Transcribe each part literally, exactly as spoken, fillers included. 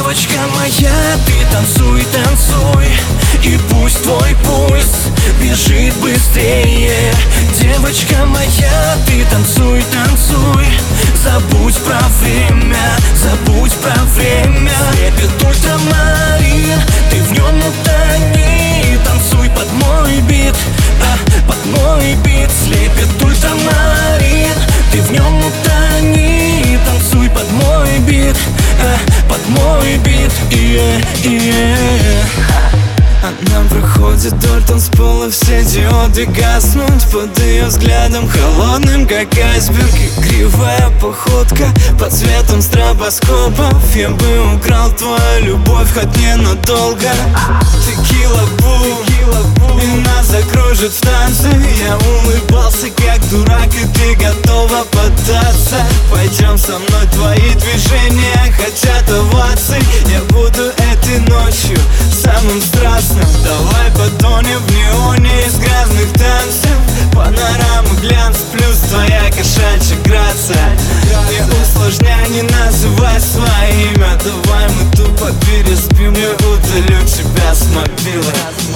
Девочка моя, ты танцуй, танцуй, и пусть твой пульс бежит быстрее. Девочка моя, ты танцуй, танцуй, забудь про время, забудь про время. Слепит ультрамарин, ты в нем утони. Танцуй под мой бит, а, под мой бит. Слепит ультрамарин, ты в нем утони. Танцуй под мой бит, а, под мой бит. Yeah, yeah. Она проходит вдоль танцпола, все диоды гаснут под ее взглядом холодным, как айсберг. И кривая походка под светом стробоскопов. Я бы украл твою любовь хоть ненадолго. Текила бу, и нас закружит в танце. Я улыбался как дурак, и ты готова поддаться. Пойдем со мной, твои движения хотят оваций. Я буду этой ночью самым страстным. Давай потонем в неоне из грязных танцев. Панорама, глянц, плюс твоя кошачья грация. Не усложняй, не называй свое имя. Давай мы тупо переспим, я удалю тебя с мобилы.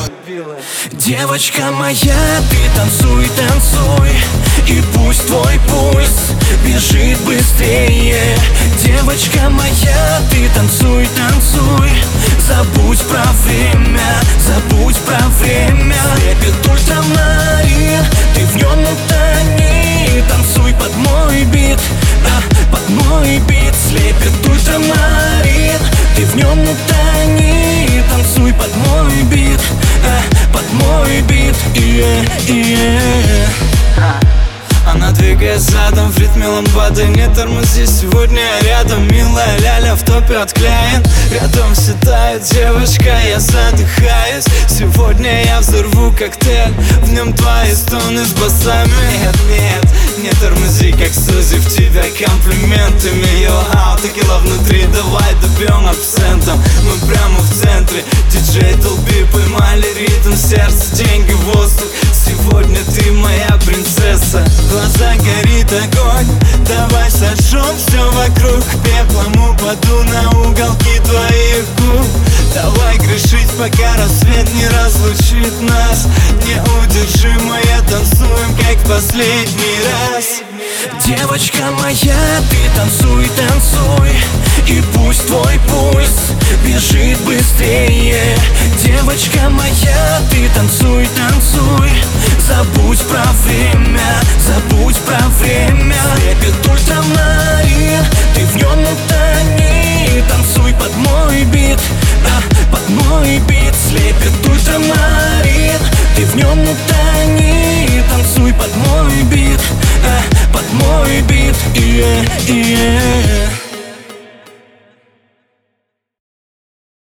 Девочка моя, ты танцуй, танцуй, и пусть твой пульс бежит быстрее. Девочка моя, ты танцуй, танцуй, забудь про время, забудь про время. Слепит ультрамарин, ты в нем утони. Танцуй под мой бит, а, под мой бит. Слепит ультрамарин, ты в нем утони. Танцуй под мой бит, а, под мой бит. Yeah, yeah. Она двигает задом в ритме ламбады. Не тормози, сегодня я рядом. Милая ляля в топе отклеен. Рядом все тает девочка, я задыхаюсь. Сегодня я взорву коктейль, в нем твои стоны с басами. Нет, нет, не тормози, как Сузи, в тебя комплиментами. Йо, ау, текила внутри, давай добьем абсентом. Мы прямо в центре, диджей толпи, поймали ритм, сердце, деньги, воздух. Сегодня ты моя принцесса. В глазах горит огонь, давай сожжем все вокруг. Пеплом упаду на уголки твоих губ. Давай грешить, пока рассвет не разлучит нас. Неудержимая, танцуем, как в последний раз. Девочка моя, ты танцуй, танцуй, и пусть твой пульс бежит быстрее. Девочка моя, ты танцуй, танцуй, забудь про время, забудь про время. Слепит ультрамарин, ты в нем утони. Танцуй под мой бит, а, под мой бит. Слепит ультрамарин, ты в нем утони. Танцуй под мой бит, а, под мой бит. Yeah, yeah.